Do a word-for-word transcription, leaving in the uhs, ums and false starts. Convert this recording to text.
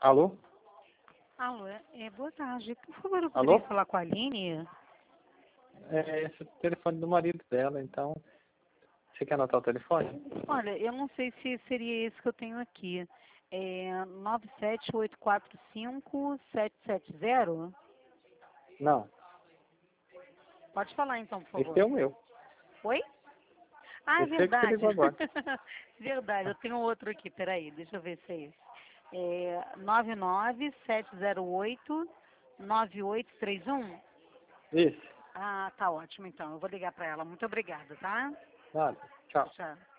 Alô? Alô, é, boa tarde. Por favor, eu Alô? poderia falar com a Aline? É, esse é o telefone do marido dela, então... Você quer anotar o telefone? Olha, eu não sei se seria esse que eu tenho aqui. É nove sete oito quatro cinco sete sete zero? Não. Pode falar então, por Esse é favor. o meu. Oi? Ah, é Esse é o que você verdade. ligou agora. Verdade, eu tenho outro aqui, peraí, deixa eu ver se é esse. É nove nove sete zero oito nove oito três um? Isso. Ah, tá ótimo então. Eu vou ligar para ela. Muito obrigada, tá? Nada. Tchau. Tchau.